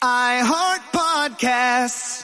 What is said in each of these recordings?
I Heart Podcasts.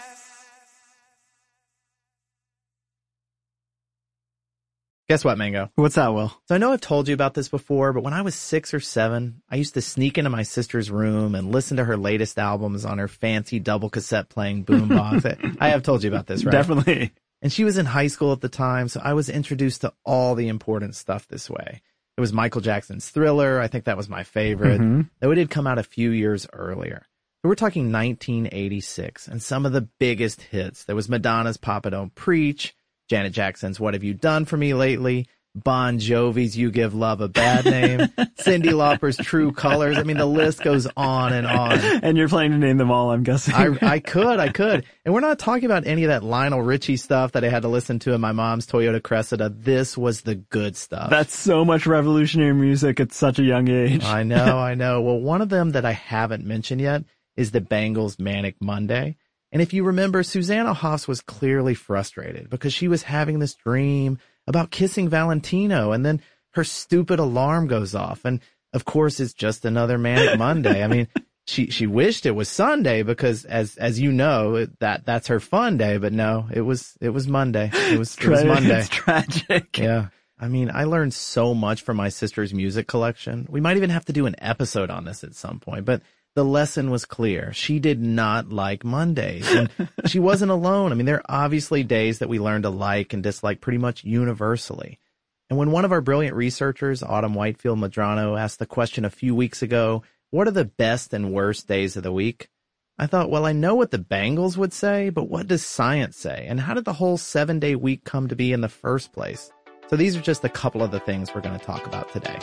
Guess what, Mango? What's that, Will? So I know I've told you about this before, but when I was 6 or 7, I used to sneak into my sister's room and listen to her latest albums on her fancy double cassette playing boombox. I have told you about this, right? Definitely. And she was in high school at the time, so I was introduced to all the important stuff this way. It was Michael Jackson's Thriller. I think that was my favorite. Though it did come out a few years earlier. So we're talking 1986, and some of the biggest hits. There was Madonna's Papa Don't Preach, Janet Jackson's What Have You Done For Me Lately, Bon Jovi's You Give Love a Bad Name, Cyndi Lauper's True Colors. I mean, the list goes on and on. And you're planning to name them all, I'm guessing. I could. And we're not talking about any of that Lionel Richie stuff that I had to listen to in my mom's Toyota Cressida. This was the good stuff. That's so much revolutionary music at such a young age. I know. Well, one of them that I haven't mentioned yet is the Bangles' Manic Monday. And if you remember, Susanna Hoffs was clearly frustrated because she was having this dream about kissing Valentino, and then her stupid alarm goes off. And of course, it's just another Manic Monday. I mean, she wished it was Sunday because as you know, that's her fun day, but no, it was Monday. It was Monday. It's tragic. Yeah. I mean, I learned so much from my sister's music collection. We might even have to do an episode on this at some point, but the lesson was clear. She did not like Mondays, and she wasn't alone. I mean, there are obviously days that we learn to like and dislike pretty much universally. And when one of our brilliant researchers, Autumn Whitefield Madrano, asked the question a few weeks ago, what are the best and worst days of the week? I thought, well, I know what the Bangles would say, but what does science say? And how did the whole 7-day week come to be in the first place? So these are just a couple of the things we're going to talk about today.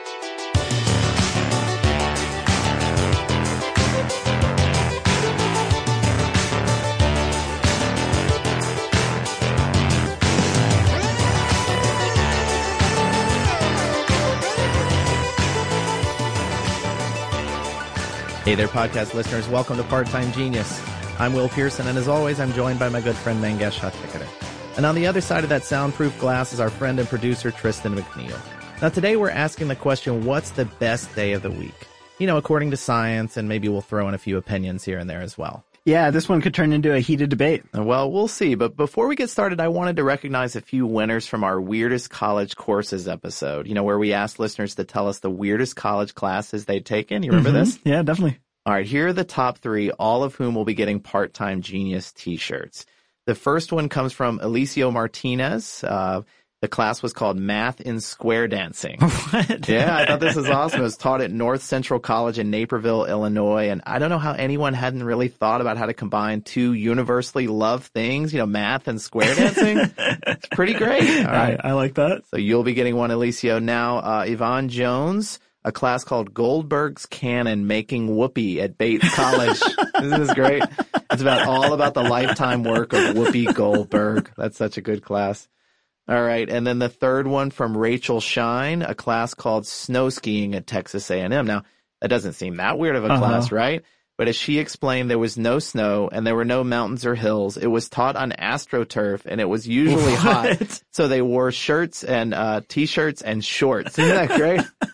Hey there, podcast listeners. Welcome to Part-Time Genius. I'm Will Pearson, and as always, I'm joined by my good friend Mangesh Hattikudur. And on the other side of that soundproof glass is our friend and producer Tristan McNeil. Now today we're asking the question, what's the best day of the week? You know, according to science, and maybe we'll throw in a few opinions here and there as well. Yeah, this one could turn into a heated debate. Well, we'll see. But before we get started, I wanted to recognize a few winners from our Weirdest College Courses episode, you know, where we asked listeners to tell us the weirdest college classes they'd taken. You remember this? Yeah, definitely. All right, here are the top 3, all of whom will be getting Part-Time Genius t-shirts. The first one comes from Alicio Martinez. The class was called Math in Square Dancing. What? Yeah, I thought this was awesome. It was taught at North Central College in Naperville, Illinois. And I don't know how anyone hadn't really thought about how to combine two universally loved things, you know, math and square dancing. It's pretty great. All right. I like that. So you'll be getting one, Alicio. Now, Yvonne Jones, a class called Goldberg's Canon, Making Whoopi at Bates College. Isn't this great? It's all about the lifetime work of Whoopi Goldberg. That's such a good class. All right. And then the third one from Rachel Shine, a class called Snow Skiing at Texas A&M. Now, that doesn't seem that weird of a class, right? But as she explained, there was no snow and there were no mountains or hills. It was taught on AstroTurf and it was usually hot. So they wore shirts and T-shirts and shorts. Isn't that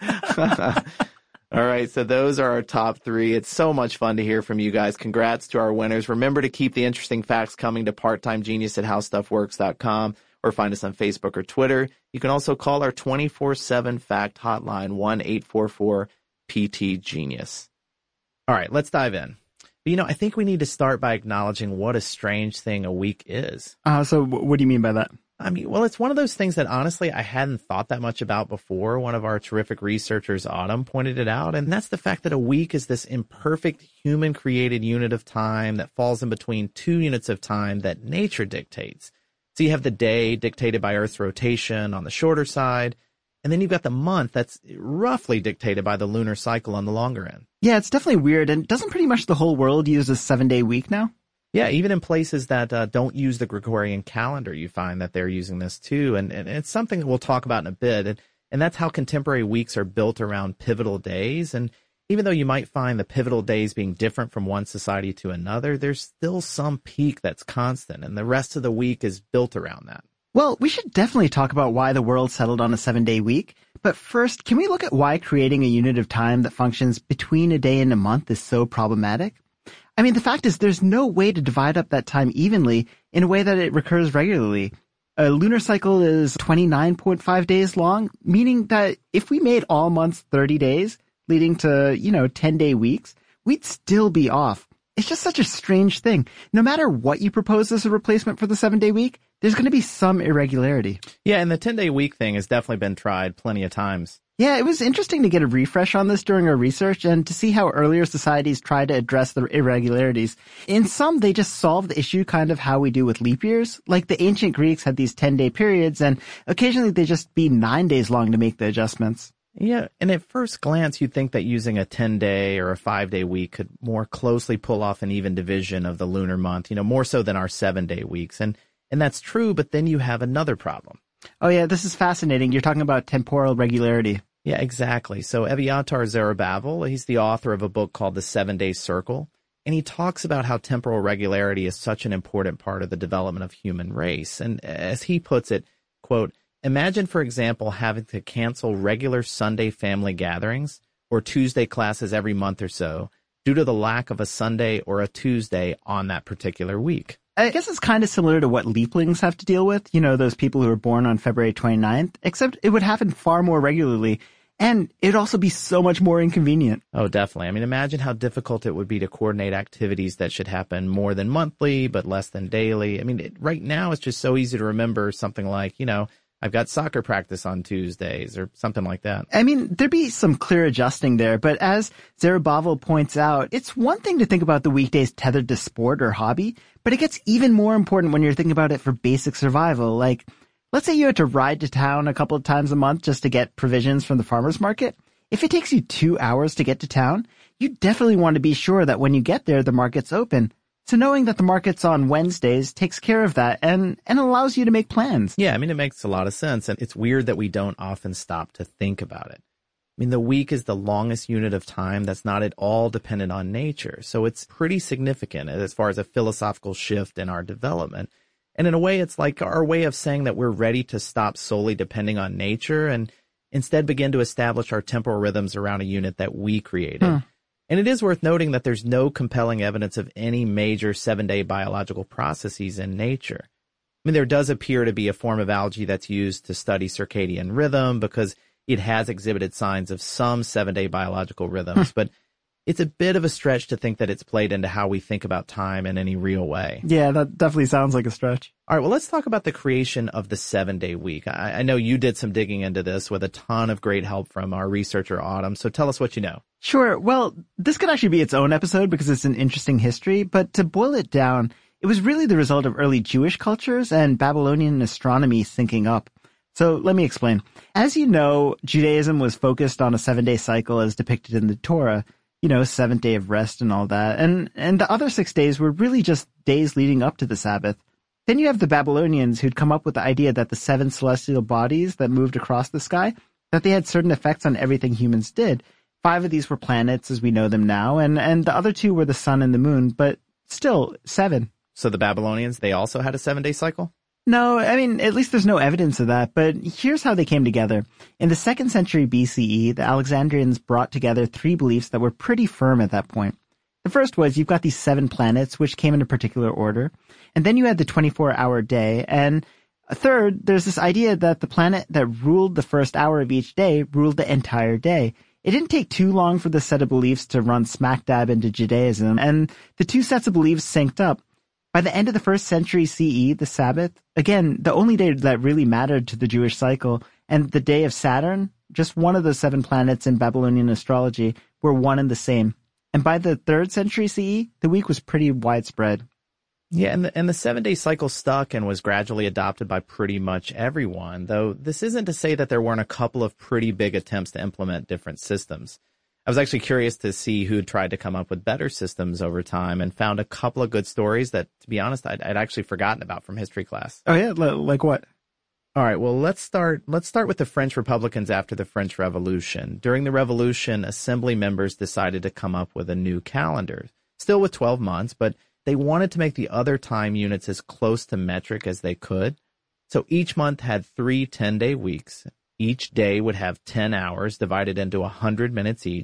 great? All right. So those are our top 3. It's so much fun to hear from you guys. Congrats to our winners. Remember to keep the interesting facts coming to parttimegenius@howstuffworks.com or find us on Facebook or Twitter. You can also call our 24/7 fact hotline, 1-844-PT-GENIUS. All right, let's dive in. But, you know, I think we need to start by acknowledging what a strange thing a week is. So what do you mean by that? I mean, well, it's one of those things that honestly I hadn't thought that much about before. One of our terrific researchers, Autumn, pointed it out, and that's the fact that a week is this imperfect human-created unit of time that falls in between 2 units of time that nature dictates. So you have the day dictated by Earth's rotation on the shorter side, and then you've got the month that's roughly dictated by the lunar cycle on the longer end. Yeah, it's definitely weird. And doesn't pretty much the whole world use a 7-day week now? Yeah, even in places that don't use the Gregorian calendar, you find that they're using this too. And it's something that we'll talk about in a bit. And that's how contemporary weeks are built around pivotal days. And even though you might find the pivotal days being different from one society to another, there's still some peak that's constant, and the rest of the week is built around that. Well, we should definitely talk about why the world settled on a 7-day week. But first, can we look at why creating a unit of time that functions between a day and a month is so problematic? I mean, the fact is there's no way to divide up that time evenly in a way that it recurs regularly. A lunar cycle is 29.5 days long, meaning that if we made all months 30 days, leading to, 10-day weeks, we'd still be off. It's just such a strange thing. No matter what you propose as a replacement for the 7-day week, there's going to be some irregularity. Yeah, and the 10-day week thing has definitely been tried plenty of times. Yeah, it was interesting to get a refresh on this during our research and to see how earlier societies tried to address the irregularities. In some, they just solved the issue kind of how we do with leap years. Like the ancient Greeks had these 10-day periods, and occasionally they just be 9 days long to make the adjustments. Yeah, and at first glance, you'd think that using a 10-day or a 5-day week could more closely pull off an even division of the lunar month, more so than our 7-day weeks. And that's true, but then you have another problem. Oh yeah, this is fascinating. You're talking about temporal regularity. Yeah, exactly. So Eviatar Zerubbabel, he's the author of a book called The 7-Day Circle, and he talks about how temporal regularity is such an important part of the development of human race. And as he puts it, quote, imagine, for example, having to cancel regular Sunday family gatherings or Tuesday classes every month or so due to the lack of a Sunday or a Tuesday on that particular week. I guess it's kind of similar to what leaplings have to deal with, those people who are born on February 29th, except it would happen far more regularly, and it'd also be so much more inconvenient. Oh, definitely. I mean, imagine how difficult it would be to coordinate activities that should happen more than monthly, but less than daily. I mean, right now it's just so easy to remember something like, I've got soccer practice on Tuesdays or something like that. I mean, there'd be some clear adjusting there, but as Zerubbabel points out, it's one thing to think about the weekdays tethered to sport or hobby, but it gets even more important when you're thinking about it for basic survival. Like, let's say you had to ride to town a couple of times a month just to get provisions from the farmer's market. If it takes you 2 hours to get to town, you definitely want to be sure that when you get there, the market's open. So knowing that the market's on Wednesdays takes care of that and allows you to make plans. Yeah, I mean, it makes a lot of sense. And it's weird that we don't often stop to think about it. I mean, the week is the longest unit of time that's not at all dependent on nature. So it's pretty significant as far as a philosophical shift in our development. And in a way, it's like our way of saying that we're ready to stop solely depending on nature and instead begin to establish our temporal rhythms around a unit that we created. And it is worth noting that there's no compelling evidence of any major 7-day biological processes in nature. I mean, there does appear to be a form of algae that's used to study circadian rhythm because it has exhibited signs of some 7-day biological rhythms, but it's a bit of a stretch to think that it's played into how we think about time in any real way. Yeah, that definitely sounds like a stretch. All right, well, let's talk about the creation of the 7-day week. I know you did some digging into this with a ton of great help from our researcher, Autumn, so tell us what you know. Sure. Well, this could actually be its own episode because it's an interesting history, but to boil it down, it was really the result of early Jewish cultures and Babylonian astronomy syncing up. So let me explain. As you know, Judaism was focused on a 7-day cycle as depicted in the Torah, 7th day of rest and all that. And the other 6 days were really just days leading up to the Sabbath. Then you have the Babylonians who'd come up with the idea that the 7 celestial bodies that moved across the sky, that they had certain effects on everything humans did. 5 of these were planets as we know them now, and the other 2 were the sun and the moon, but still 7. So the Babylonians, they also had a 7-day cycle? No, I mean, at least there's no evidence of that, but here's how they came together. In the 2nd century BCE, the Alexandrians brought together 3 beliefs that were pretty firm at that point. The first was you've got these 7 planets, which came in a particular order, and then you had the 24-hour day, and third, there's this idea that the planet that ruled the first hour of each day ruled the entire day. It didn't take too long for this set of beliefs to run smack dab into Judaism, and the 2 sets of beliefs synced up. By the end of the 1st century CE, the Sabbath, again, the only day that really mattered to the Jewish cycle, and the day of Saturn, just one of the 7 planets in Babylonian astrology, were one and the same. And by the 3rd century CE, the week was pretty widespread. Yeah, and the 7-day cycle stuck and was gradually adopted by pretty much everyone, though this isn't to say that there weren't a couple of pretty big attempts to implement different systems. I was actually curious to see who tried to come up with better systems over time and found a couple of good stories that, to be honest, I'd actually forgotten about from history class. Oh yeah? Like what? All right, well, let's start with the French Republicans after the French Revolution. During the Revolution, assembly members decided to come up with a new calendar, still with 12 months, but they wanted to make the other time units as close to metric as they could. So each month had 3 10-day weeks. Each day would have 10 hours divided into 100 minutes each,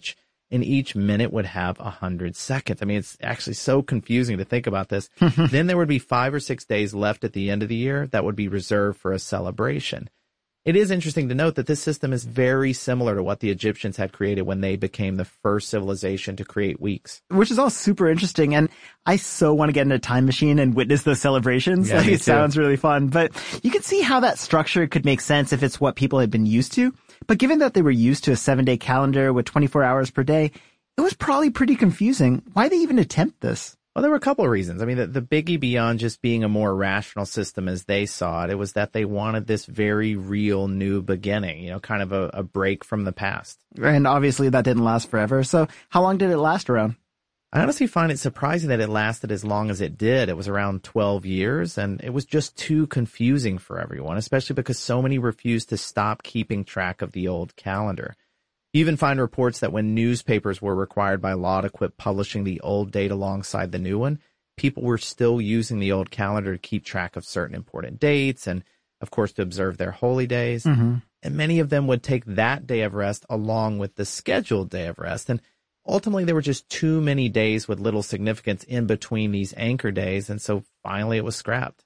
and each minute would have 100 seconds. I mean, it's actually so confusing to think about this. Then there would be 5 or 6 days left at the end of the year that would be reserved for a celebration. It is interesting to note that this system is very similar to what the Egyptians had created when they became the first civilization to create weeks. Which is all super interesting. And I so want to get in a time machine and witness those celebrations. Yeah, me It too. sounds really fun. But you can see how that structure could make sense if it's what people had been used to. But given that they were used to a 7-day calendar with 24 hours per day, it was probably pretty confusing. Why they even attempt this? Well, there were a couple of reasons. I mean, the biggie beyond just being a more rational system as they saw it, it was that they wanted this very real new beginning, you know, kind of a break from the past. And obviously that didn't last forever. So how long did it last around? I honestly find it surprising that it lasted as long as it did. It was around 12 years, and it was just too confusing for everyone, especially because so many refused to stop keeping track of the old calendar. You even find reports that when newspapers were required by law to quit publishing the old date alongside the new one, people were still using the old calendar to keep track of certain important dates and, of course, to observe their holy days. Mm-hmm. And many of them would take that day of rest along with the scheduled day of rest. And ultimately, there were just too many days with little significance in between these anchor days, and so finally it was scrapped.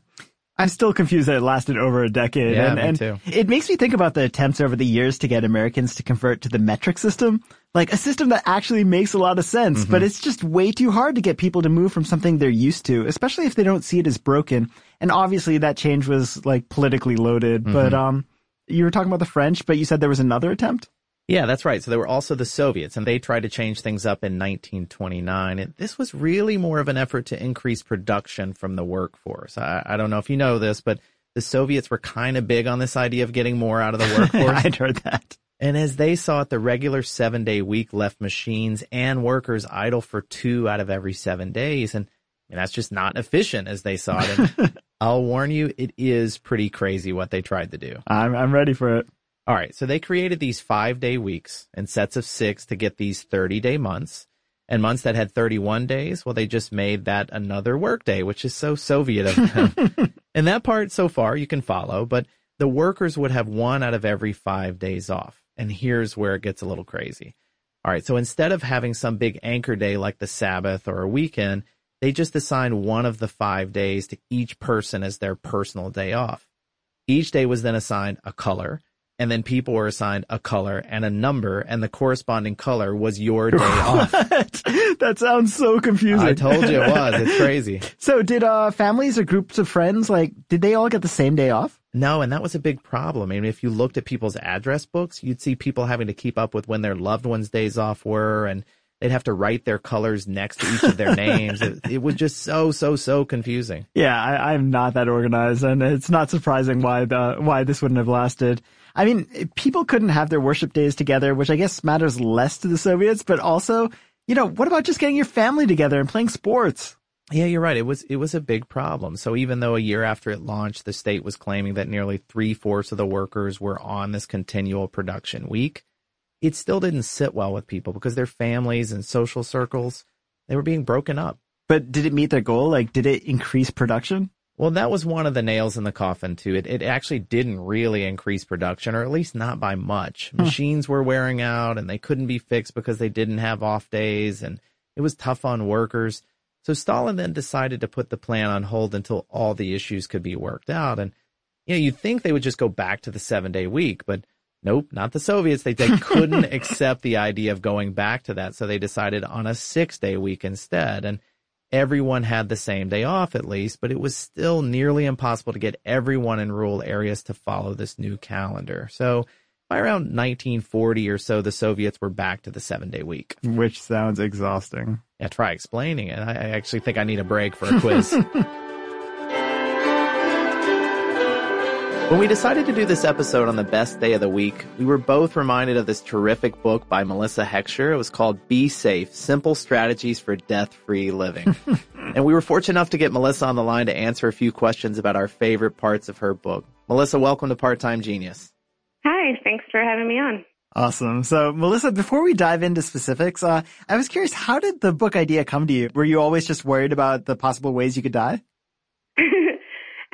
I'm still confused that it lasted over a decade. Yeah, and me too. It makes me think about the attempts over the years to get Americans to convert to the metric system, like a system that actually makes a lot of sense, but it's just way too hard to get people to move from something they're used to, especially if they don't see it as broken. And obviously that change was like politically loaded, but you were talking about the French, but you said there was another attempt? Yeah, that's right. So there were also the Soviets, and they tried to change things up in 1929. And this was really more of an effort to increase production from the workforce. I don't know if you know this, but the Soviets were kind of big on this idea of getting more out of the workforce. I'd heard that. And as they saw it, the regular 7-day week left machines and workers idle for 2 out of every 7 days. And that's just not efficient as they saw it. And I'll warn you, it is pretty crazy what they tried to do. I'm ready for it. All right, so they created these 5-day weeks in sets of 6 to get these 30-day months. And months that had 31 days, well, they just made that another work day, which is so Soviet of them. And that part, so far, you can follow, but the workers would have 1 out of every 5 days off. And here's where it gets a little crazy. All right, so instead of having some big anchor day like the Sabbath or a weekend, they just assign 1 of the 5 days to each person as their personal day off. Each day was then assigned a color, and then people were assigned a color and a number, and the corresponding color was your day off. That sounds so confusing. I told you it was. It's crazy. So did families or groups of friends, did they all get the same day off? No, and that was a big problem. I mean, if you looked at people's address books, you'd see people having to keep up with when their loved ones' days off were, and they'd have to write their colors next to each of their names. It was just so confusing. Yeah, I'm not that organized, and it's not surprising why this wouldn't have lasted. I mean, people couldn't have their worship days together, which I guess matters less to the Soviets, but also, what about just getting your family together and playing sports? Yeah, you're right. It was a big problem. So even though a year after it launched, the state was claiming that nearly 3/4 of the workers were on this continual production week, it still didn't sit well with people because their families and social circles, they were being broken up. But did it meet their goal? Did it increase production? Well, that was one of the nails in the coffin, too. It actually didn't really increase production, or at least not by much. Machines were wearing out, and they couldn't be fixed because they didn't have off days, and it was tough on workers. So Stalin then decided to put the plan on hold until all the issues could be worked out. And, you'd think they would just go back to the 7-day week, but nope, not the Soviets. They couldn't accept the idea of going back to that, so they decided on a 6-day week instead. And everyone had the same day off at least, but it was still nearly impossible to get everyone in rural areas to follow this new calendar. So by around 1940 or so, the Soviets were back to the 7-day week. Which sounds exhausting. Yeah, try explaining it. I actually think I need a break for a quiz. When we decided to do this episode on the best day of the week, we were both reminded of this terrific book by Melissa Heckscher. It was called Be Safe, Simple Strategies for Death-Free Living. And we were fortunate enough to get Melissa on the line to answer a few questions about our favorite parts of her book. Melissa, welcome to Part-Time Genius. Hi, thanks for having me on. Awesome. So, Melissa, before we dive into specifics, I was curious, how did the book idea come to you? Were you always just worried about the possible ways you could die?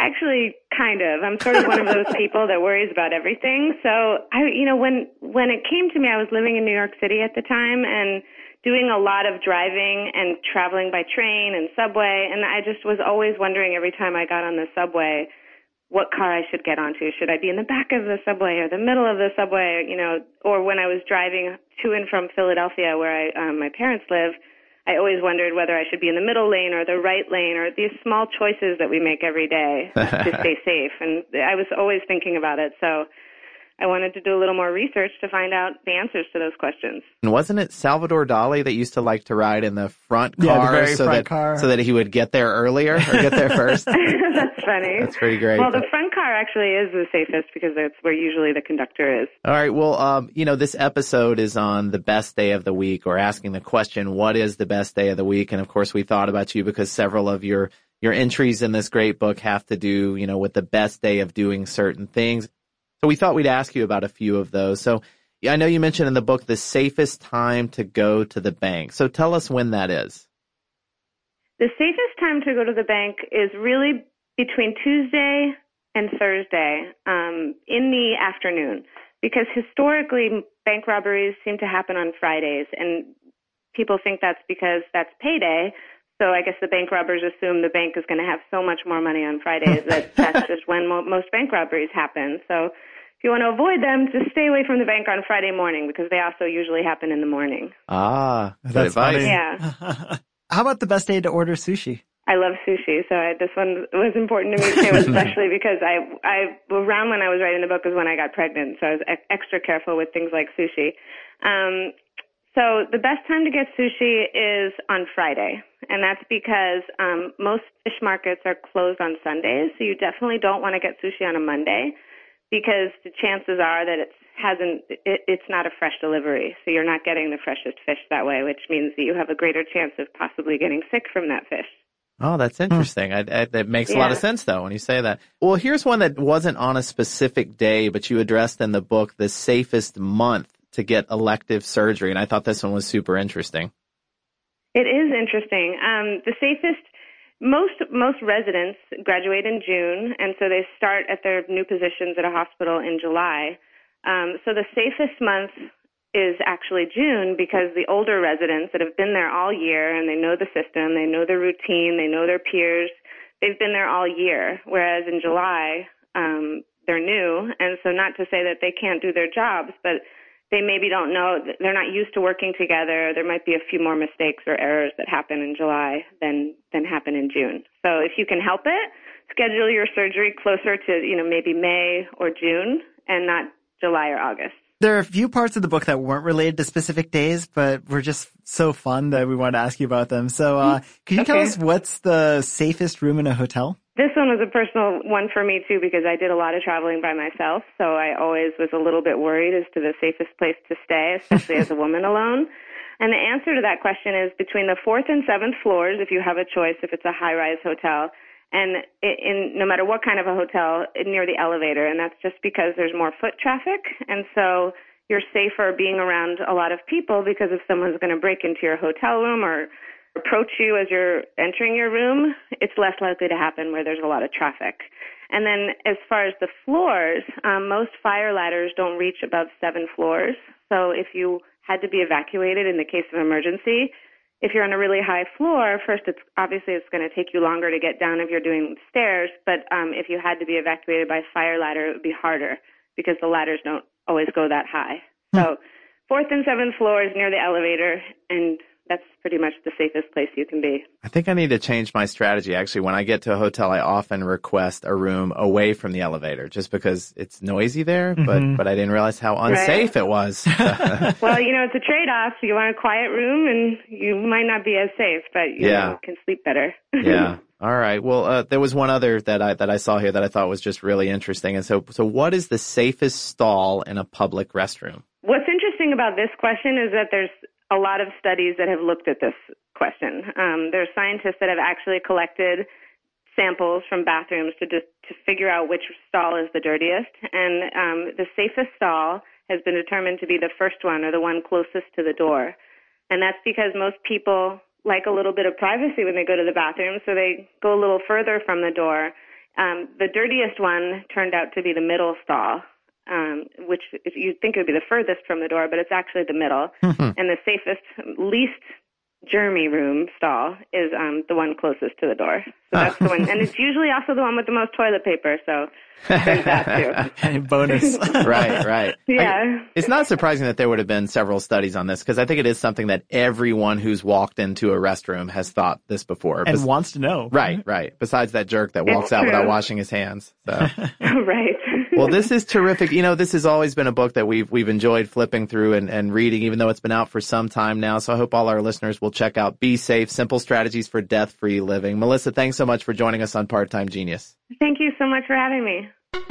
Actually, kind of. I'm sort of one of those people that worries about everything. So, when it came to me, I was living in New York City at the time and doing a lot of driving and traveling by train and subway. And I just was always wondering every time I got on the subway what car I should get onto. Should I be in the back of the subway or the middle of the subway? Or when I was driving to and from Philadelphia, where my parents live, I always wondered whether I should be in the middle lane or the right lane, or these small choices that we make every day to stay safe. And I was always thinking about it. So I wanted to do a little more research to find out the answers to those questions. And wasn't it Salvador Dali that used to like to ride in the front car, the very front car, so that he would get there earlier or get there first? That's funny. That's pretty great. Well, the front car actually is the safest because that's where usually the conductor is. All right. Well, this episode is on the best day of the week, or asking the question, what is the best day of the week? And of course, we thought about you because several of your entries in this great book have to do, with the best day of doing certain things. So we thought we'd ask you about a few of those. So I know you mentioned in the book the safest time to go to the bank. So tell us when that is. The safest time to go to the bank is really between Tuesday and Thursday in the afternoon, because historically bank robberies seem to happen on Fridays, and people think that's because that's payday. So I guess the bank robbers assume the bank is going to have so much more money on Fridays that that's just when most bank robberies happen. So if you want to avoid them, just stay away from the bank on Friday morning, because they also usually happen in the morning. Ah, that's advice. funny. Yeah. How about the best day to order sushi? I love sushi, so this one was important to me too, especially because around when I was writing the book was when I got pregnant, so I was extra careful with things like sushi. So the best time to get sushi is on Friday, and that's because most fish markets are closed on Sundays, so you definitely don't want to get sushi on a Monday, because the chances are that it's not a fresh delivery, so you're not getting the freshest fish that way, which means that you have a greater chance of possibly getting sick from that fish. Oh, that's interesting. That makes a lot of sense, though, when you say that. Well, here's one that wasn't on a specific day, but you addressed in the book the safest month to get elective surgery, and I thought this one was super interesting. It is interesting. The safest, most residents graduate in June, and so they start at their new positions at a hospital in July. So the safest month is actually June, because the older residents that have been there all year and they know the system, they know the routine, they know their peers, they've been there all year, whereas in July they're new. And so not to say that they can't do their jobs, but they maybe don't know, they're not used to working together. There might be a few more mistakes or errors that happen in July than happen in June. So if you can help it, schedule your surgery closer to, maybe May or June and not July or August. There are a few parts of the book that weren't related to specific days, but were just so fun that we wanted to ask you about them. So could you tell us what's the safest room in a hotel? This one was a personal one for me, too, because I did a lot of traveling by myself. So I always was a little bit worried as to the safest place to stay, especially as a woman alone. And the answer to that question is between the 4th and 7th floors, if you have a choice, if it's a high-rise hotel, and no matter what kind of a hotel, near the elevator. And that's just because there's more foot traffic. And so you're safer being around a lot of people, because if someone's going to break into your hotel room or approach you as you're entering your room, it's less likely to happen where there's a lot of traffic. And then as far as the floors, most fire ladders don't reach above 7 floors. So if you had to be evacuated in the case of emergency, if you're on a really high floor, first, it's going to take you longer to get down if you're doing stairs. But if you had to be evacuated by fire ladder, it would be harder because the ladders don't always go that high. So 4th and 7th floors near the elevator, and that's pretty much the safest place you can be. I think I need to change my strategy. Actually, when I get to a hotel, I often request a room away from the elevator just because it's noisy there, but I didn't realize how unsafe it was. Well, it's a trade-off. You want a quiet room, and you might not be as safe, but you can sleep better. Yeah. All right. Well, there was one other that I saw here that I thought was just really interesting. And so what is the safest stall in a public restroom? What's interesting about this question is that there's a lot of studies that have looked at this question. There's scientists that have actually collected samples from bathrooms to figure out which stall is the dirtiest. And the safest stall has been determined to be the first one, or the one closest to the door. And that's because most people like a little bit of privacy when they go to the bathroom, so they go a little further from the door. The dirtiest one turned out to be the middle stall, which you'd think it would be the furthest from the door, but it's actually the middle. And the safest, least germy room stall is the one closest to the door. So that's the one. And it's usually also the one with the most toilet paper, so there's that too. Bonus. Right. Yeah. It's not surprising that there would have been several studies on this, because I think it is something that everyone who's walked into a restroom has thought this before. And wants to know. Right. Besides that jerk that walks out without washing his hands. So. Right. Well, this is terrific. This has always been a book that we've enjoyed flipping through and reading, even though it's been out for some time now. So I hope all our listeners will check out Be Safe, Simple Strategies for Death-Free Living. Melissa, thanks so much for joining us on Part-Time Genius. Thank you so much for having me.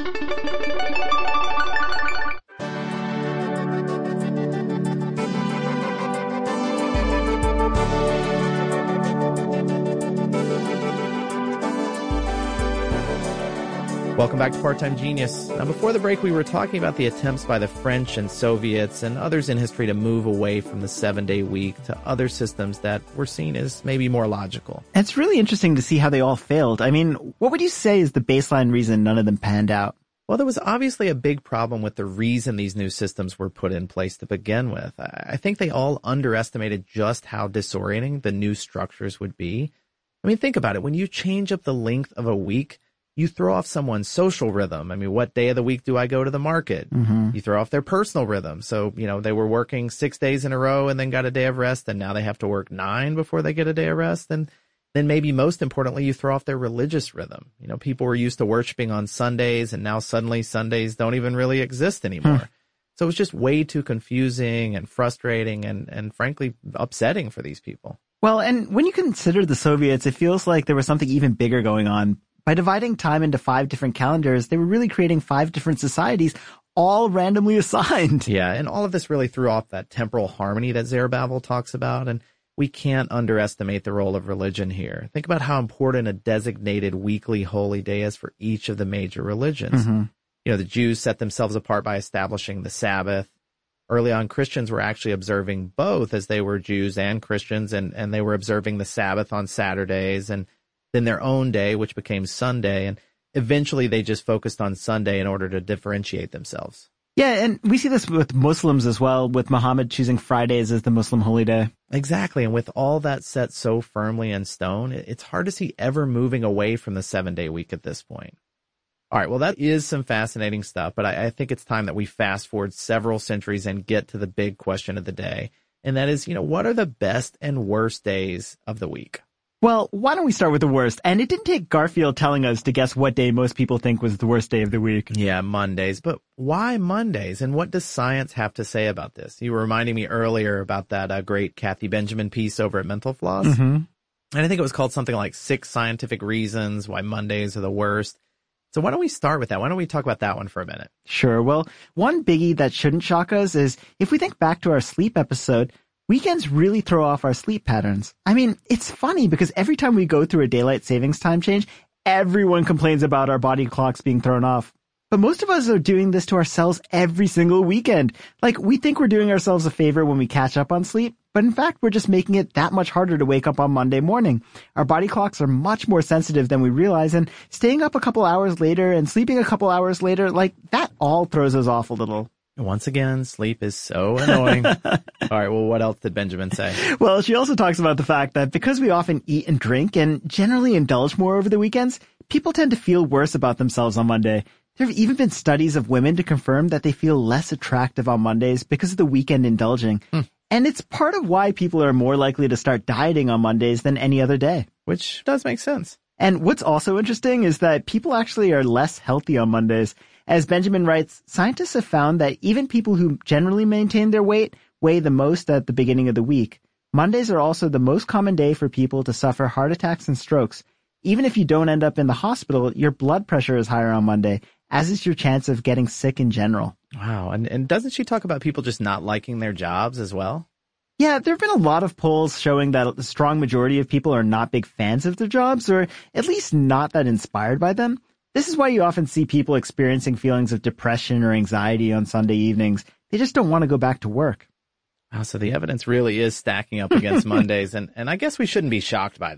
Welcome back to Part-Time Genius. Now, before the break, we were talking about the attempts by the French and Soviets and others in history to move away from the 7-day week to other systems that were seen as maybe more logical. It's really interesting to see how they all failed. I mean, what would you say is the baseline reason none of them panned out? Well, there was obviously a big problem with the reason these new systems were put in place to begin with. I think they all underestimated just how disorienting the new structures would be. I mean, think about it. When you change up the length of a week, you throw off someone's social rhythm. I mean, what day of the week do I go to the market? Mm-hmm. You throw off their personal rhythm. So, they were working 6 days in a row and then got a day of rest, and now they have to work 9 before they get a day of rest. And then maybe most importantly, you throw off their religious rhythm. People were used to worshiping on Sundays, and now suddenly Sundays don't even really exist anymore. So it was just way too confusing and frustrating and frankly upsetting for these people. Well, and when you consider the Soviets, it feels like there was something even bigger going on. By dividing time into 5 different calendars, they were really creating 5 different societies, all randomly assigned. Yeah, and all of this really threw off that temporal harmony that Zerubbabel talks about, and we can't underestimate the role of religion here. Think about how important a designated weekly holy day is for each of the major religions. Mm-hmm. The Jews set themselves apart by establishing the Sabbath. Early on, Christians were actually observing both, as they were Jews and Christians, and they were observing the Sabbath on Saturdays, and then their own day, which became Sunday, and eventually they just focused on Sunday in order to differentiate themselves. Yeah, and we see this with Muslims as well, with Muhammad choosing Fridays as the Muslim holy day. Exactly, and with all that set so firmly in stone, it's hard to see ever moving away from the 7-day week at this point. All right, well, that is some fascinating stuff, but I think it's time that we fast forward several centuries and get to the big question of the day, and that is, what are the best and worst days of the week? Well, why don't we start with the worst? And it didn't take Garfield telling us to guess what day most people think was the worst day of the week. Yeah, Mondays. But why Mondays? And what does science have to say about this? You were reminding me earlier about that great Kathy Benjamin piece over at Mental Floss. Mm-hmm. And I think it was called something like 6 Scientific Reasons Why Mondays Are the Worst. So why don't we start with that? Why don't we talk about that one for a minute? Sure. Well, one biggie that shouldn't shock us is if we think back to our sleep episode, weekends really throw off our sleep patterns. I mean, it's funny because every time we go through a daylight savings time change, everyone complains about our body clocks being thrown off. But most of us are doing this to ourselves every single weekend. Like, we think we're doing ourselves a favor when we catch up on sleep, but in fact, we're just making it that much harder to wake up on Monday morning. Our body clocks are much more sensitive than we realize, and staying up a couple hours later and sleeping a couple hours later, that all throws us off a little. Once again, sleep is so annoying. All right, well, what else did Benjamin say? Well, she also talks about the fact that because we often eat and drink and generally indulge more over the weekends, people tend to feel worse about themselves on Monday. There have even been studies of women to confirm that they feel less attractive on Mondays because of the weekend indulging. And it's part of why people are more likely to start dieting on Mondays than any other day. Which does make sense. And what's also interesting is that people actually are less healthy on Mondays. As Benjamin writes, scientists have found that even people who generally maintain their weight weigh the most at the beginning of the week. Mondays are also the most common day for people to suffer heart attacks and strokes. Even if you don't end up in the hospital, your blood pressure is higher on Monday, as is your chance of getting sick in general. Wow. And doesn't she talk about people just not liking their jobs as well? Yeah, there have been a lot of polls showing that a strong majority of people are not big fans of their jobs, or at least not that inspired by them. This is why you often see people experiencing feelings of depression or anxiety on Sunday evenings. They just don't want to go back to work. Wow, so the evidence really is stacking up against Mondays, and I guess we shouldn't be shocked by this.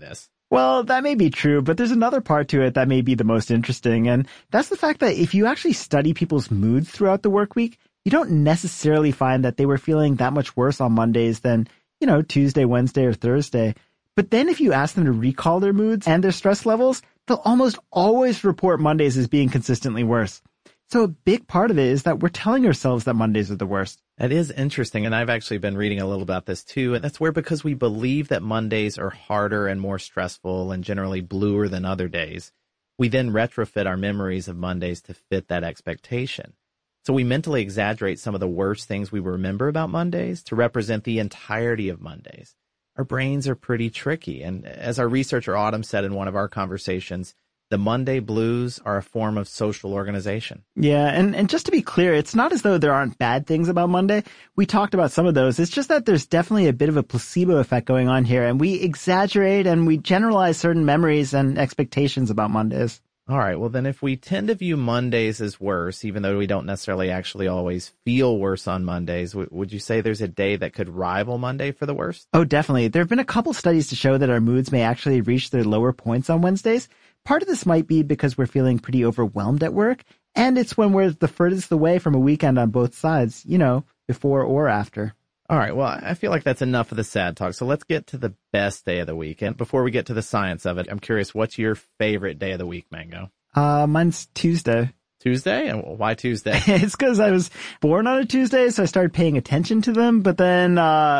Well, that may be true, but there's another part to it that may be the most interesting, and that's the fact that if you actually study people's moods throughout the work week, you don't necessarily find that they were feeling that much worse on Mondays than, Tuesday, Wednesday, or Thursday. But then if you ask them to recall their moods and their stress levels, they'll almost always report Mondays as being consistently worse. So a big part of it is that we're telling ourselves that Mondays are the worst. That is interesting, and I've actually been reading a little about this too, and that's where because we believe that Mondays are harder and more stressful and generally bluer than other days, we then retrofit our memories of Mondays to fit that expectation. So we mentally exaggerate some of the worst things we remember about Mondays to represent the entirety of Mondays. Our brains are pretty tricky, and as our researcher Autumn said in one of our conversations, the Monday blues are a form of social organization. Yeah, and just to be clear, it's not as though there aren't bad things about Monday. We talked about some of those. It's just that there's definitely a bit of a placebo effect going on here, and we exaggerate and we generalize certain memories and expectations about Mondays. All right, well then if we tend to view Mondays as worse, even though we don't necessarily actually always feel worse on Mondays, would you say there's a day that could rival Monday for the worst? Oh, definitely. There have been a couple studies to show that our moods may actually reach their lower points on Wednesdays. Part of this might be because we're feeling pretty overwhelmed at work, and it's when we're the furthest away from a weekend on both sides, before or after. All right, well, I feel like that's enough of the sad talk, so let's get to the best day of the week. And before we get to the science of it, I'm curious, what's your favorite day of the week, Mango? Mine's Tuesday. Tuesday? And why Tuesday? It's because I was born on a Tuesday, so I started paying attention to them. But then,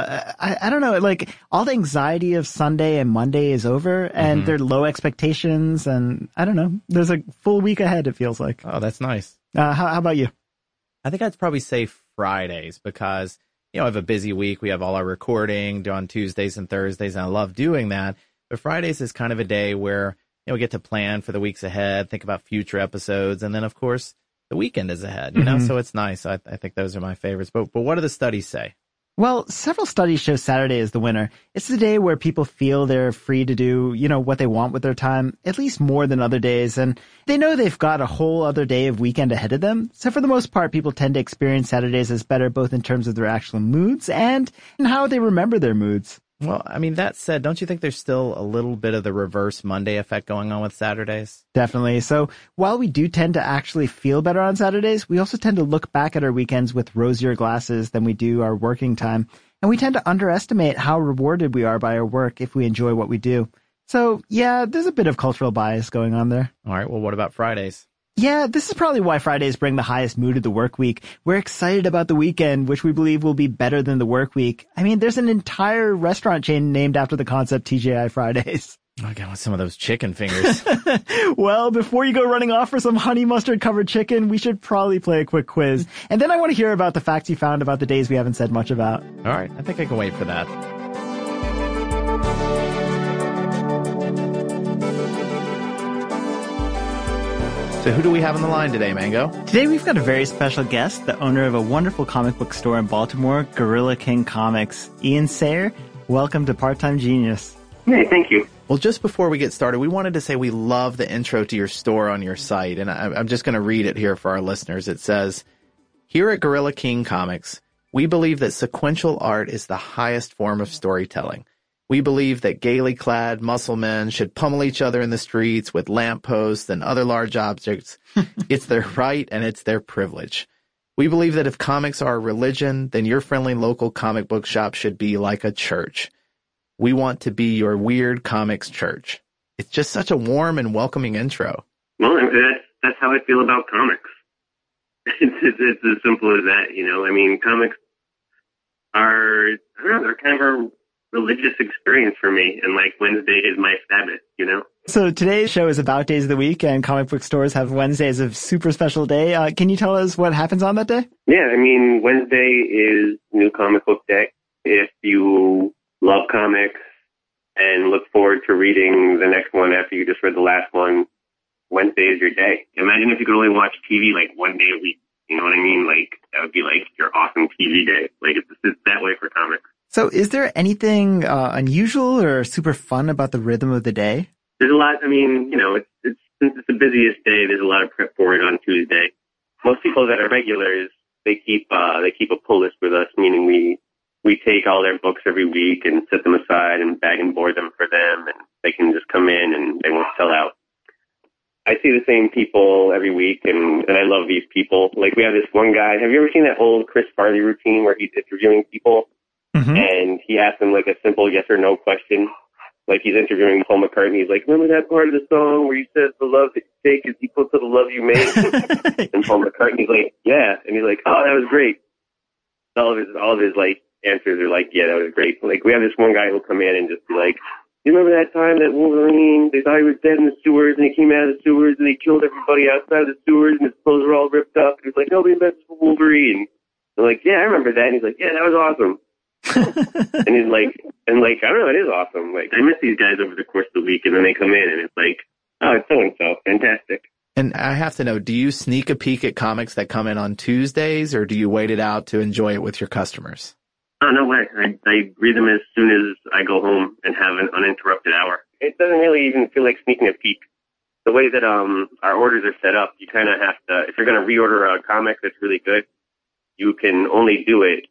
I don't know, like all the anxiety of Sunday and Monday is over, and they're low expectations, and I don't know. There's a full week ahead, it feels like. Oh, that's nice. How about you? I think I'd probably say Fridays because, I have a busy week. We have all our recording on Tuesdays and Thursdays, and I love doing that. But Fridays is kind of a day where we get to plan for the weeks ahead, think about future episodes, and then, of course, the weekend is ahead, so it's nice. I think those are my favorites. But what do the studies say? Well, several studies show Saturday is the winner. It's the day where people feel they're free to do, what they want with their time, at least more than other days, and they know they've got a whole other day of weekend ahead of them. So for the most part, people tend to experience Saturdays as better, both in terms of their actual moods and in how they remember their moods. Well, I mean, that said, don't you think there's still a little bit of the reverse Monday effect going on with Saturdays? Definitely. So while we do tend to actually feel better on Saturdays, we also tend to look back at our weekends with rosier glasses than we do our working time. And we tend to underestimate how rewarded we are by our work if we enjoy what we do. So yeah, there's a bit of cultural bias going on there. All right. Well, what about Fridays? Yeah, this is probably why Fridays bring the highest mood of the work week. We're excited about the weekend, which we believe will be better than the work week. I mean, there's an entire restaurant chain named after the concept TGI Fridays. I got some of those chicken fingers. Well, before you go running off for some honey mustard covered chicken, we should probably play a quick quiz. And then I want to hear about the facts you found about the days we haven't said much about. All right, I think I can wait for that. So who do we have on the line today, Mango? Today we've got a very special guest, the owner of a wonderful comic book store in Baltimore, Gorilla King Comics. Ian Sayer, welcome to Part-Time Genius. Hey, thank you. Well, just before we get started, we wanted to say we love the intro to your store on your site, and I'm just going to read it here for our listeners. It says, "Here at Gorilla King Comics, we believe that sequential art is the highest form of storytelling. We believe that gaily clad muscle men should pummel each other in the streets with lampposts and other large objects. It's their right and it's their privilege. We believe that if comics are a religion, then your friendly local comic book shop should be like a church. We want to be your weird comics church." It's just such a warm and welcoming intro. Well, that's how I feel about comics. It's as simple as that, I mean, comics are, I don't know, they're kind of a religious experience for me, and like Wednesday is my Sabbath, So today's show is about days of the week, and comic book stores have Wednesday as a super special day. Can you tell us what happens on that day? Yeah, I mean, Wednesday is New Comic Book Day. If you love comics and look forward to reading the next one after you just read the last one, Wednesday is your day. Imagine if you could only watch TV like one day a week. You know what I mean? Like, that would be like your awesome TV day. Like, it's that way for comics. So is there anything unusual or super fun about the rhythm of the day? There's a lot. I mean, it's since it's the busiest day, there's a lot of prep for it on Tuesday. Most people that are regulars, they keep a pull list with us, meaning we we take all their books every week and set them aside and bag and board them for them, and they can just come in and they won't sell out. I see the same people every week, and I love these people. Like, we have this one guy. Have you ever seen that old Chris Farley routine where he's interviewing people and he asks them like a simple yes or no question? Like, he's interviewing Paul McCartney. He's like, remember that part of the song where he says the love that you take is equal to the love you make? And Paul McCartney's like, yeah. And he's like, oh, that was great. All of his like answers are like, yeah, that was great. Like, we have this one guy who'll come in and just be like, you remember that time that Wolverine, they thought he was dead in the sewers, and he came out of the sewers, and they killed everybody outside of the sewers, and his clothes were all ripped up, and he's like, nobody messes with Wolverine. I'm like, yeah, I remember that. And he's like, yeah, that was awesome. And he's like, I don't know, it is awesome. Like, I miss these guys over the course of the week, and then they come in, and it's like, oh, it's so-and-so. Fantastic. And I have to know, do you sneak a peek at comics that come in on Tuesdays, or do you wait it out to enjoy it with your customers? Oh, no way. I read them as soon as I go home and have an uninterrupted hour. It doesn't really even feel like sneaking a peek. The way that our orders are set up, you kind of have to, if you're going to reorder a comic that's really good, you can only do it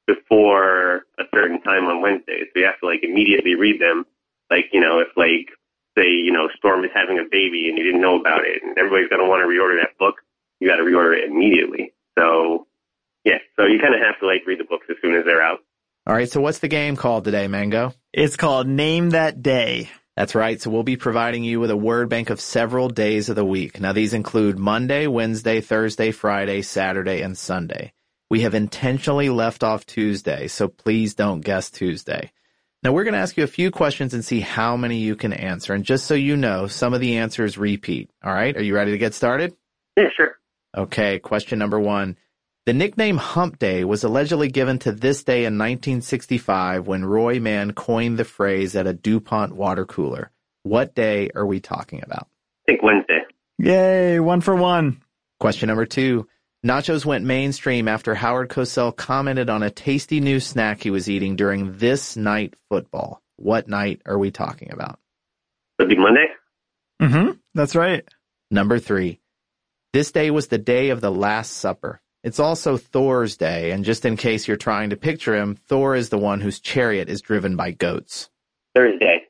before a certain time on Wednesday. So you have to, like, immediately read them. Like, you know, if, like, say, you know, Storm is having a baby and you didn't know about it and everybody's going to want to reorder that book, you got to reorder it immediately. So, yeah, so you kind of have to, like, read the books as soon as they're out. All right, so what's the game called today, Mango? It's called Name That Day. That's right, so we'll be providing you with a word bank of several days of the week. Now, these include Monday, Wednesday, Thursday, Friday, Saturday, and Sunday. We have intentionally left off Tuesday, so please don't guess Tuesday. Now, we're going to ask you a few questions and see how many you can answer. And just so you know, some of the answers repeat. All right, are you ready to get started? Yeah, sure. Okay, question number 1. The nickname Hump Day was allegedly given to this day in 1965 when Roy Mann coined the phrase at a DuPont water cooler. What day are we talking about? I think Wednesday. Yay, 1 for 1. Question number 2. Nachos went mainstream after Howard Cosell commented on a tasty new snack he was eating during This Night Football. What night are we talking about? Would it be Monday? That's right. Number 3. This day was the day of the Last Supper. It's also Thor's day, and just in case you're trying to picture him, Thor is the one whose chariot is driven by goats. Thursday.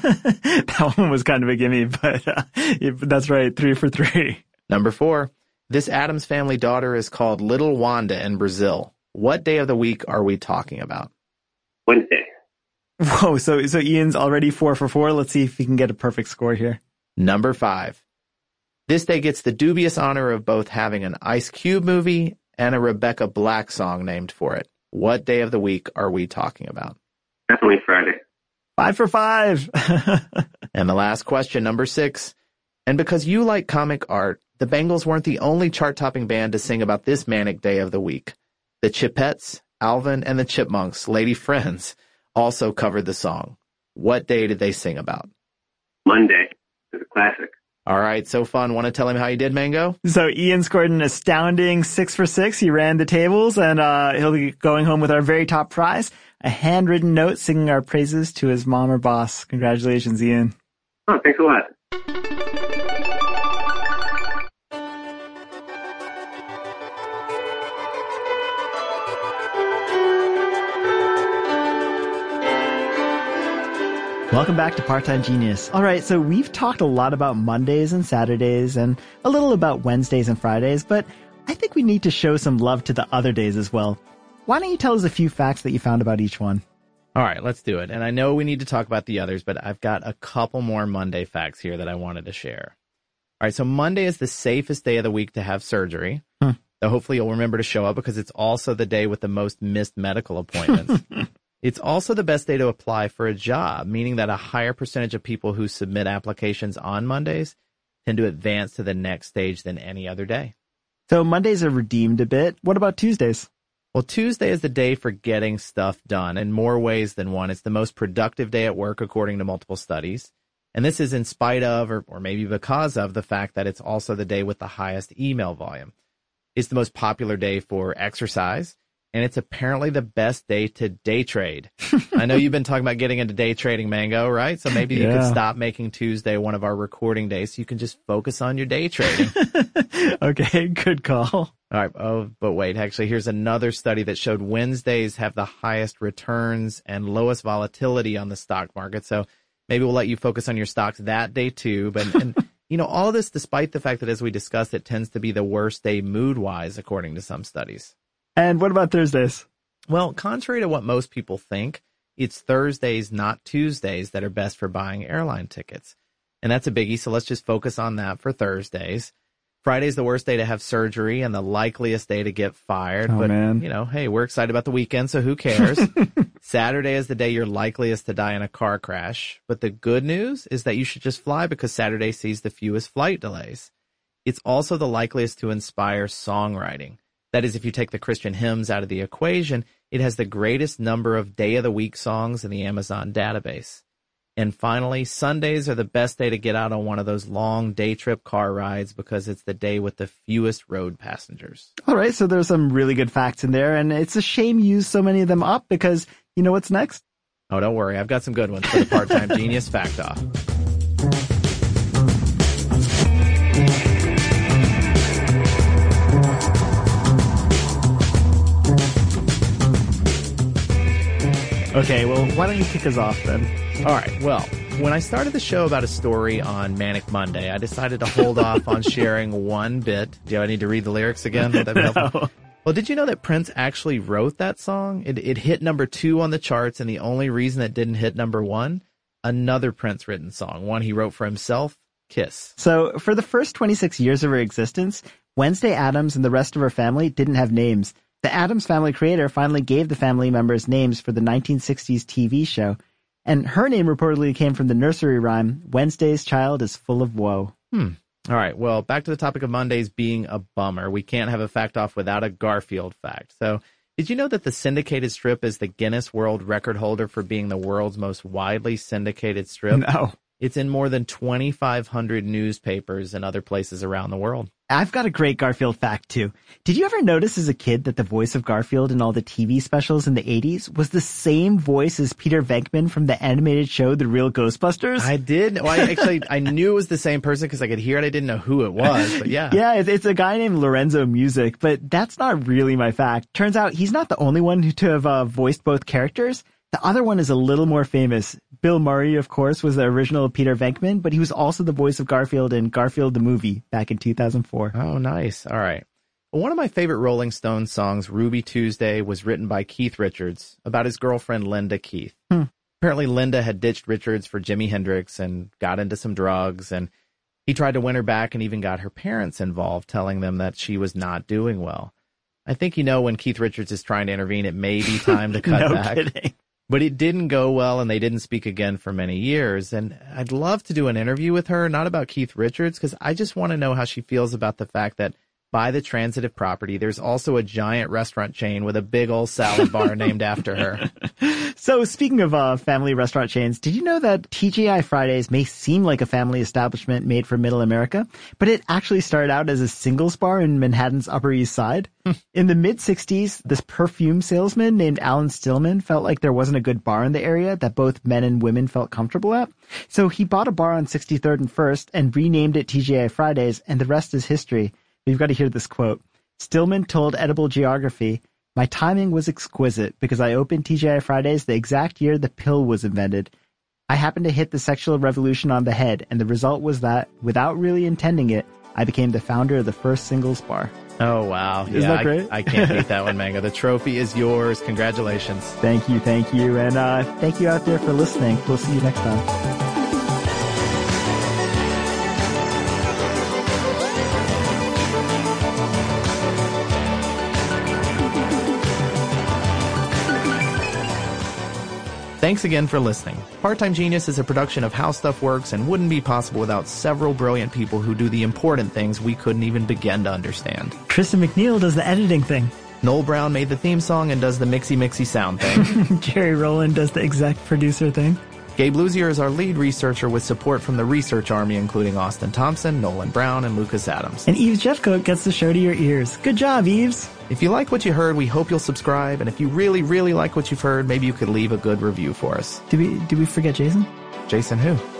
That one was kind of a gimme, but that's right, 3 for 3. Number 4. This Addams Family daughter is called Little Wanda in Brazil. What day of the week are we talking about? Wednesday. Whoa, so Ian's already 4 for 4. Let's see if he can get a perfect score here. Number 5. This day gets the dubious honor of both having an Ice Cube movie and a Rebecca Black song named for it. What day of the week are we talking about? Definitely Friday. 5 for 5. And the last question, number 6. And because you like comic art, the Bengals weren't the only chart-topping band to sing about this manic day of the week. The Chipettes, Alvin, and the Chipmunks, Lady Friends, also covered the song. What day did they sing about? Monday. It's a classic. All right, so fun. Want to tell him how you did, Mango? So Ian scored an astounding 6 for 6. He ran the tables, and he'll be going home with our very top prize, a handwritten note singing our praises to his mom or boss. Congratulations, Ian. Oh, thanks a lot. Welcome back to Part-Time Genius. All right, so we've talked a lot about Mondays and Saturdays and a little about Wednesdays and Fridays, but I think we need to show some love to the other days as well. Why don't you tell us a few facts that you found about each one? All right, let's do it. And I know we need to talk about the others, but I've got a couple more Monday facts here that I wanted to share. All right, so Monday is the safest day of the week to have surgery. So hopefully you'll remember to show up because it's also the day with the most missed medical appointments. It's also the best day to apply for a job, meaning that a higher percentage of people who submit applications on Mondays tend to advance to the next stage than any other day. So Mondays are redeemed a bit. What about Tuesdays? Well, Tuesday is the day for getting stuff done in more ways than one. It's the most productive day at work, according to multiple studies. And this is in spite of, or maybe because of, the fact that it's also the day with the highest email volume. It's the most popular day for exercise. and it's apparently the best day to day trade. I know you've been talking about getting into day trading, Mango, right? So maybe you could stop making Tuesday one of our recording days so you can just focus on your day trading. Okay, good call. All right. Oh, but wait, actually, here's another study that showed Wednesdays have the highest returns and lowest volatility on the stock market. So maybe we'll let you focus on your stocks that day too. But, and you know, all this despite the fact that, as we discussed, it tends to be the worst day mood-wise, according to some studies. And what about Thursdays? Well, contrary to what most people think, it's Thursdays, not Tuesdays, that are best for buying airline tickets. And that's a biggie, so let's just focus on that for Thursdays. Friday's the worst day to have surgery and the likeliest day to get fired. Oh, but, man. you know, hey, we're excited about the weekend, so who cares? Saturday is the day you're likeliest to die in a car crash. But the good news is that you should just fly because Saturday sees the fewest flight delays. It's also the likeliest to inspire songwriting. That is, if you take the Christian hymns out of the equation, it has the greatest number of day-of-the-week songs in the Amazon database. And finally, Sundays are the best day to get out on one of those long day trip car rides because it's the day with the fewest road passengers. All right, so there's some really good facts in there, and it's a shame you used so many of them up because you know what's next? Oh, don't worry. I've got some good ones for the Part-Time Genius Fact Off. Okay, well, why don't you kick us off then? All right. Well, when I started the show about a story on Manic Monday, I decided to hold off on sharing one bit. Do I need to read the lyrics again? Would that be helpful? Well, did you know that Prince actually wrote that song? It hit number 2 on the charts, and the only reason it didn't hit number 1, another Prince written song, one he wrote for himself, Kiss. So for the first 26 years of her existence, Wednesday Addams and the rest of her family didn't have names. The Addams Family creator finally gave the family members names for the 1960s TV show, and her name reportedly came from the nursery rhyme, Wednesday's child is full of woe. All right, well, back to the topic of Mondays being a bummer. We can't have a fact off without a Garfield fact. So, did you know that the syndicated strip is the Guinness World Record holder for being the world's most widely syndicated strip? No. It's in more than 2,500 newspapers and other places around the world. I've got a great Garfield fact, too. Did you ever notice as a kid that the voice of Garfield in all the TV specials in the 80s was the same voice as Peter Venkman from the animated show The Real Ghostbusters? I did. Well, I knew it was the same person because I could hear it. I didn't know who it was, but yeah. Yeah, it's a guy named Lorenzo Music, but that's not really my fact. Turns out he's not the only one to have voiced both characters. The other one is a little more famous. Bill Murray, of course, was the original Peter Venkman, but he was also the voice of Garfield in Garfield the Movie back in 2004. Oh, nice. All right. Well, one of my favorite Rolling Stones songs, Ruby Tuesday, was written by Keith Richards about his girlfriend, Linda Keith. Apparently, Linda had ditched Richards for Jimi Hendrix and got into some drugs, and he tried to win her back and even got her parents involved, telling them that she was not doing well. I think, you know, when Keith Richards is trying to intervene, it may be time to cut back. Kidding. But it didn't go well, and they didn't speak again for many years. And I'd love to do an interview with her, not about Keith Richards, because I just want to know how she feels about the fact that by the transitive property, there's also a giant restaurant chain with a big old salad bar named after her. So speaking of family restaurant chains, did you know that TGI Fridays may seem like a family establishment made for middle America, but it actually started out as a singles bar in Manhattan's Upper East Side? In the mid-'60s, this perfume salesman named Alan Stillman felt like there wasn't a good bar in the area that both men and women felt comfortable at. So he bought a bar on 63rd and 1st and renamed it TGI Fridays, and the rest is history. You've got to hear this quote. Stillman told Edible Geography, "My timing was exquisite because I opened TGI Fridays the exact year the pill was invented. I happened to hit the sexual revolution on the head, and the result was that, without really intending it, I became the founder of the first singles bar." Oh, wow. Isn't that great? I can't beat that one, Mango. The trophy is yours. Congratulations. Thank you. And thank you out there for listening. We'll see you next time. Thanks again for listening. Part-Time Genius is a production of How Stuff Works and wouldn't be possible without several brilliant people who do the important things we couldn't even begin to understand. Tristan McNeil does the editing thing. Noel Brown made the theme song and does the mixy sound thing. Jerry Rowland does the exec producer thing. Gabe Luzier is our lead researcher with support from the research army, including Austin Thompson, Nolan Brown, and Lucas Adams. And Eves Jeffcoat gets the show to your ears. Good job, Eves. If you like what you heard, we hope you'll subscribe. And if you really, really like what you've heard, maybe you could leave a good review for us. Did we forget Jason? Jason who?